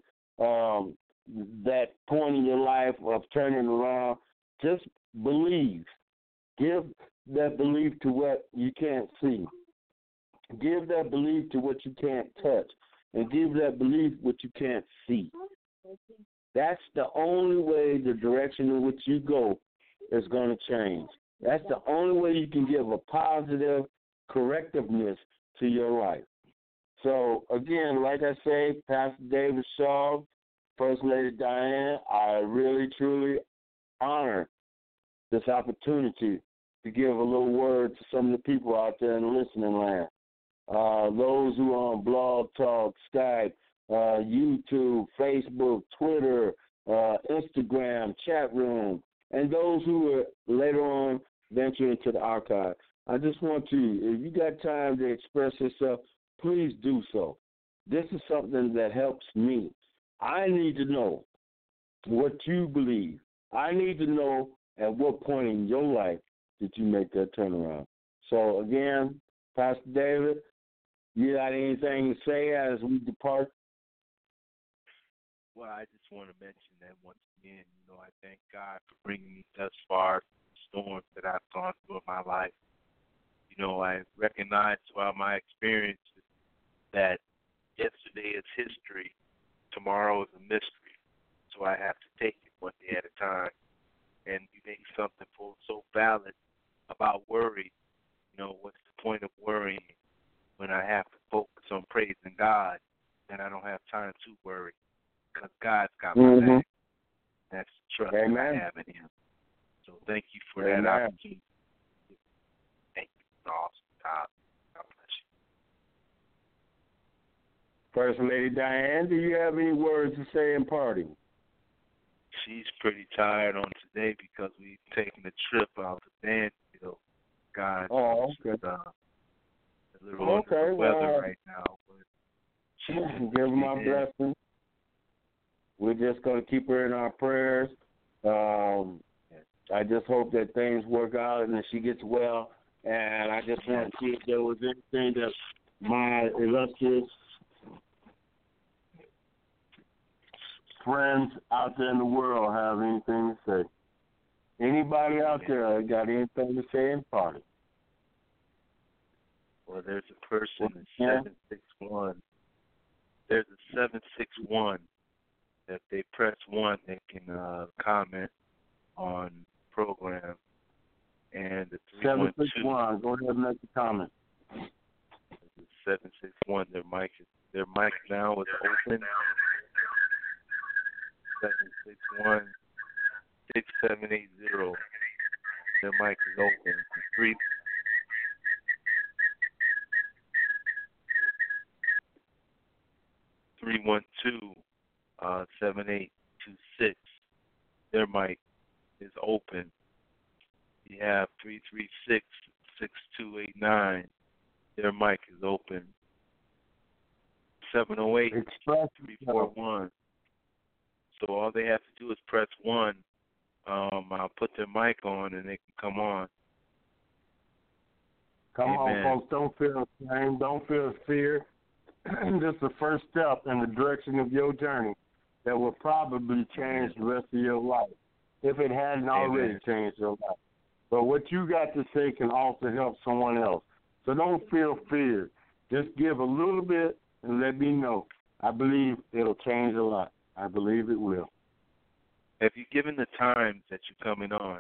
that point in your life of turning around, just believe. Give that belief to what you can't see. Give that belief to what you can't touch. And give that belief what you can't see. That's the only way the direction in which you go is going to change. That's the only way you can give a positive correctiveness to your life. So, again, like I say, Pastor David Shaw, First Lady Diane, I really, truly honor this opportunity to give a little word to some of the people out there in the listening land. Those who are on Blog Talk, Skype, YouTube, Facebook, Twitter, Instagram, chat room, and those who will later on venture into the archive. I just want you, if you got time to express yourself, please do so. This is something that helps me. I need to know what you believe. I need to know at what point in your life did you make that turnaround. So, again, Pastor David, you got anything to say as we depart? Well, I just want to mention that once again, I thank God for bringing me thus far through the storms that I've gone through in my life. I recognize throughout my experiences that yesterday is history, tomorrow is a mystery. So I have to take it one day at a time. And you make something so valid about worry. What's the point of worrying when I have to focus on praising God, and I don't have time to worry because God's got my back. That's the trust that I have in him. So thank you for that opportunity. Thank you for the awesome time. God bless you. First Lady Diane, do you have any words to say in parting? She's pretty tired on today because we've taken a trip out to Danville. God, okay. A little under the weather right now. But give her my blessing. We're just going to keep her in our prayers. I just hope that things work out and that she gets well. And I just want to see if there was anything that my illustrious friends out there in the world have anything to say. Anybody out there got anything to say in party? Well, there's a person in 761. There's a 761. If they press 1, they can comment on the program. And the 761. Go ahead and make a comment. 761. Their mic now is open. 761 6780. Their mic is open. 312-7826. Their mic is open. You have 336-6289. Their mic is open. 708-341. So all they have to do is press 1. I'll put their mic on and they can come on. Come Amen. on, folks. Don't feel shame. Don't feel fear. This is the first step in the direction of your journey that will probably change the rest of your life, if it hadn't already changed your life. But what you got to say can also help someone else. So don't feel fear. Just give a little bit and let me know. I believe it'll change a lot. I believe it will. Have you given the times that you're coming on?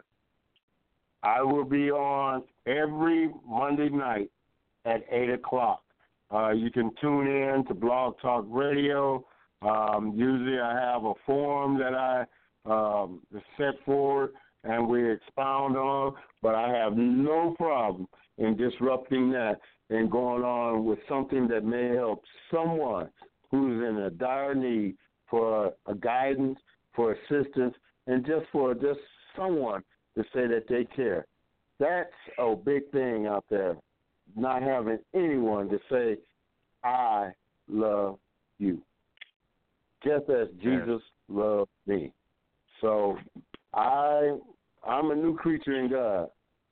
I will be on every Monday night at 8 o'clock. You can tune in to Blog Talk Radio. Usually I have a forum that I set forward and we expound on, but I have no problem in disrupting that and going on with something that may help someone who's in a dire need for a guidance, for assistance, and just someone to say that they care. That's a big thing out there, not having anyone to say, I love you, just as Jesus loved me. So I'm a new creature in God.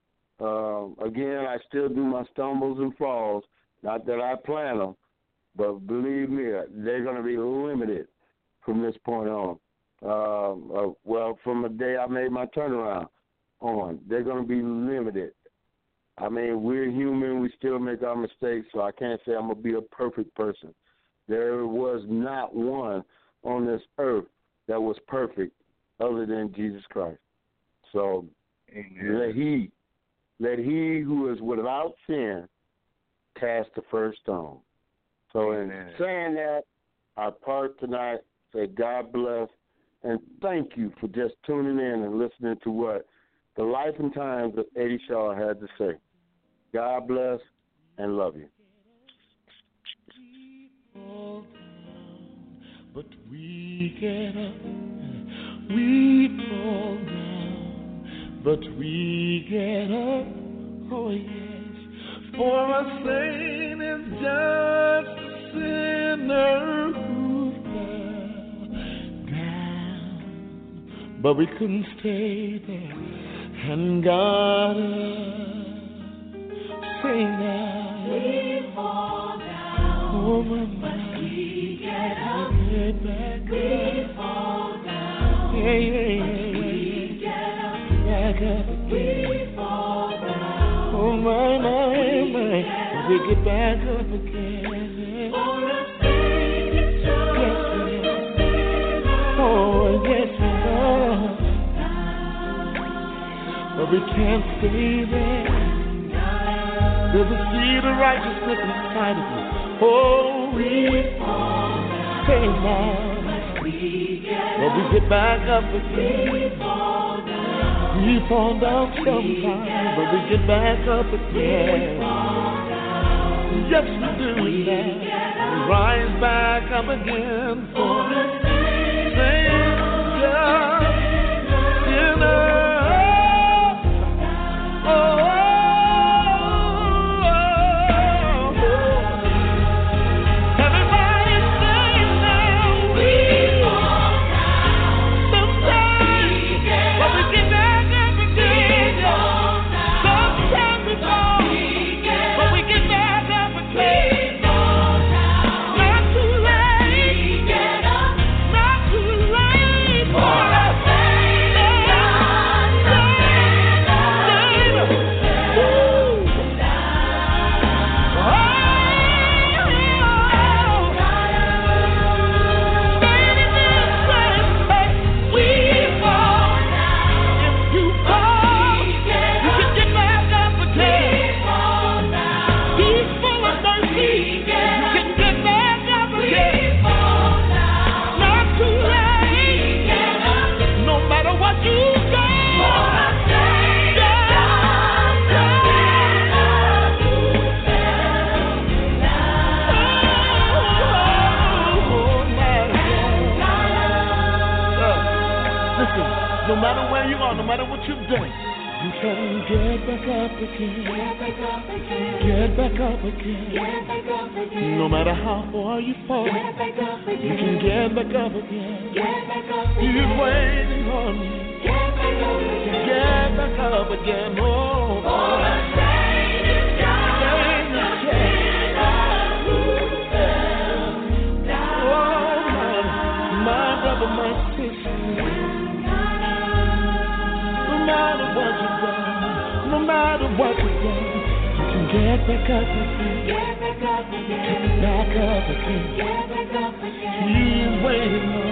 Again, I still do my stumbles and falls, not that I plan them, but believe me, they're going to be limited from this point on. Well, from the day I made my turnaround on, they're going to be limited. I mean, we're human. We still make our mistakes, so I can't say I'm going to be a perfect person. There was not one on this earth that was perfect other than Jesus Christ. So let he who is without sin cast the first stone. So in saying that, our part tonight, say God bless, and thank you for just tuning in and listening to what the life and times of Eddie Shaw had to say. God bless and love you. We fall down, but we get up. We fall down, but we get up. Oh yes, for a saint is just a sinner who fell down, but we couldn't stay there, and God say now. We fall down, oh my, but we get up. Get back We up. fall down, Yeah, yeah, yeah. we get up. Back up again. We fall down, Oh my, my, my. We get back up again. for a saint is just a sinner. Oh yes, Lord. But we can't stay there. There's a seed of righteousness inside of you. Oh, we fall down, stay now. but we get But we get back up again. We fall down, We fall down sometimes, but we get back up again. Yes, we do that. We rise back up again for the Savior, sinner. Everybody say now, we fall down sometimes, but we get back up again. Sometimes we fall, but we get back up again. Not too late, not too late for us. No matter where you are, no matter what you've done, you can get back up again. Get back up again. No matter how far you fall, you can get back up again. He's waiting on you. Get back up again. Oh, for a saint is God. back up again. Get back up again. Back up again. Get back up again. He's waiting on